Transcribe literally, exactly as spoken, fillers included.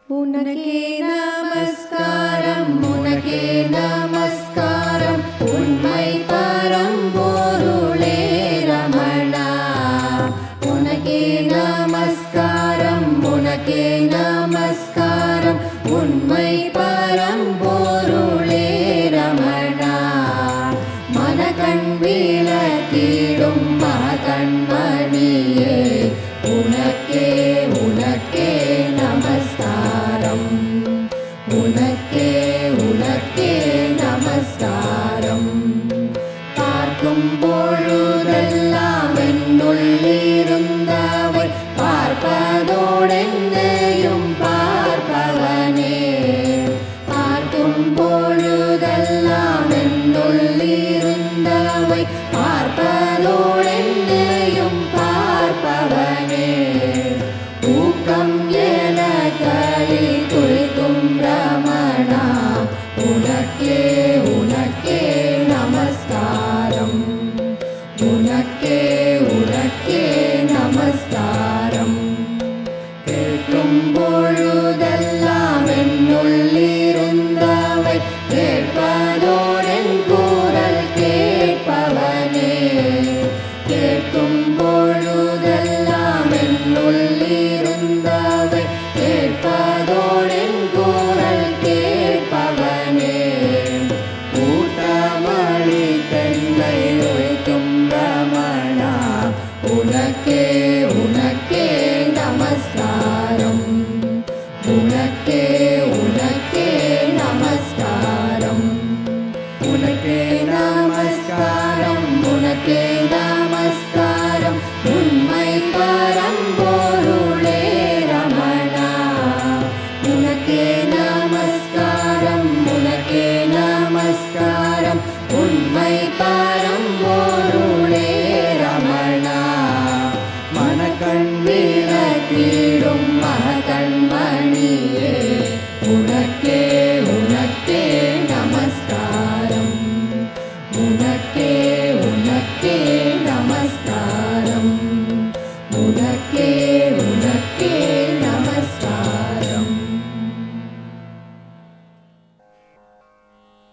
உனக்கே நமஸ்காரம் உனக்கே நமஸ்காரம் உண்மை பரம்பொருளே ரமணா. உனக்கே நமஸ்காரம் உனக்கே நமஸ்காரம் உண்மை பரம்பொருளே ரமணா. மனக்கண் விளக்கிடும் மகண்மணியே உனக்கே உனக்கே நமஸ்காரம் உனக்கே உனக்கே நமஸ்காரம். பார்க்கும் பொழுதெல்லாம் என்னுள்ளிருந்தவை பார்ப்பதோடென்னையும் பார்ப்பவனே. பார்க்கும் பொழுதெல்லாம் என்னுள்ளிருந்தவை பார்ப்பதோடென்னையும் பார்ப்பவனே. ஊக்கம் என களி குறிக்கும் ரமணா உனக்கே உனக்கே நமஸ்காரம் உனக்கே உனக்கே நமஸ்காரம். கேட்கும் பொழுதெல்லாம் என்னுள்ளிருந்தவை கேட்பதோடென் குரல் கேட்பவனே. கேட்கும் பொழுதெல்லாம் என்னுள்ளிருந்தவை கேட்பதோடென் குரல் கேட்பவனே. ஊட்டமளி தென்னை உழைக்கும் ரமணா உனக்கே உனக்கே நமஸ்காரம் உனக்கே உனக்கே நமஸ்காரம். உனக்கே நமஸ்காரம் உனக்கே நமஸ்காரம் உண்மை பரம்பொருளே ரமணா. உனக்கே நமஸ்காரம் உனக்கே நமஸ்காரம் உண்மை பரம்பொருளே ரமணா. மனக்கண் விளக்கிடும் மகண்மணியே உனக்கே